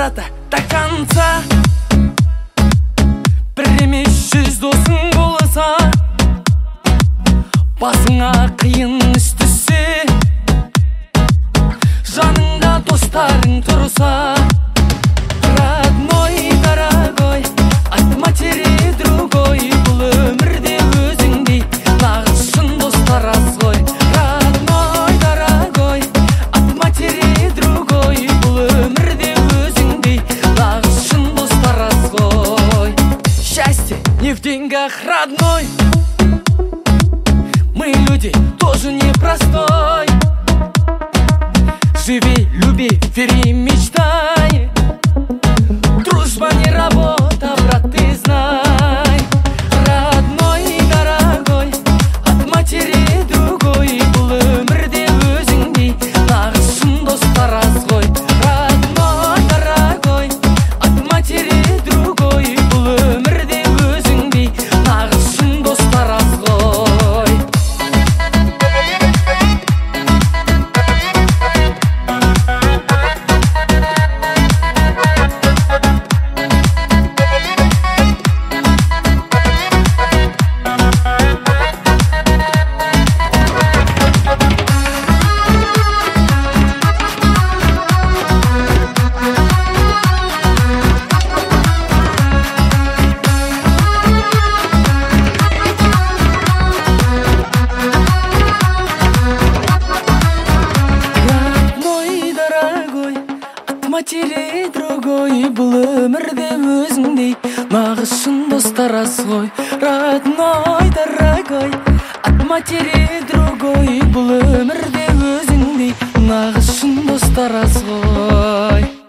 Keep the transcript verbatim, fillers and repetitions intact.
барады до конца. Бір емес жүз досың болса, басыңа қиын іс түссе, жаныңда достарың тұрса, родной, дорогой, от матери другой, бұл өмірде өзіңдей нағыз шын достар аз ғой. Родной, дорогой, от матери другой, бұл өмірде өзіңдей нағыз шын достар аз ғой. Счастье не в деньгах, родной, мы люди тоже непростой. Живи, люби, вери, мечтай. Дружба не работа, брат, ты знай. Родной, дорогой, от матери другой, бұл өмірде өзіңдей нағыз шын достар аз ғой. Родной, дорогой, от матери другой, бұл өмірде өзіңдей нағыз шын достар аз ғой. Матери другой, бұл өмірде өзіңдей нағыз шын достар аз ғой. Родной, дорогой, от матери другой, бұл өмірде өзіңдей нағыз шын достар аз ғой.